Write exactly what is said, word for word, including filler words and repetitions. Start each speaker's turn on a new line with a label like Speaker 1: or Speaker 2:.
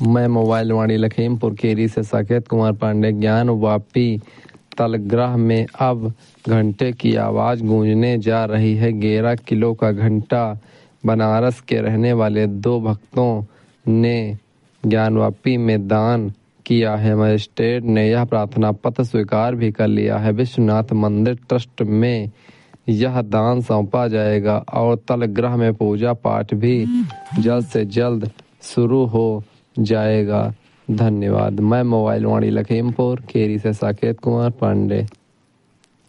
Speaker 1: मैं मोबाइल वाणी लखीमपुर खीरी से साकेत कुमार पांडे। ज्ञान वापी तलग्राह में अब घंटे की आवाज़ गूंजने जा रही है। ग्यारह किलो का घंटा बनारस के रहने वाले दो भक्तों ने ज्ञानवापी में दान किया है। मजिस्ट्रेट ने यह प्रार्थना पत्र स्वीकार भी कर लिया है। विश्वनाथ मंदिर ट्रस्ट में यह दान सौंपा जाएगा और तलग्राह में पूजा पाठ भी जल्द से जल्द शुरू हो जाएगा। धन्यवाद। मैं मोबाइल वाणी लखीमपुर खीरी से साकेत कुमार पांडे।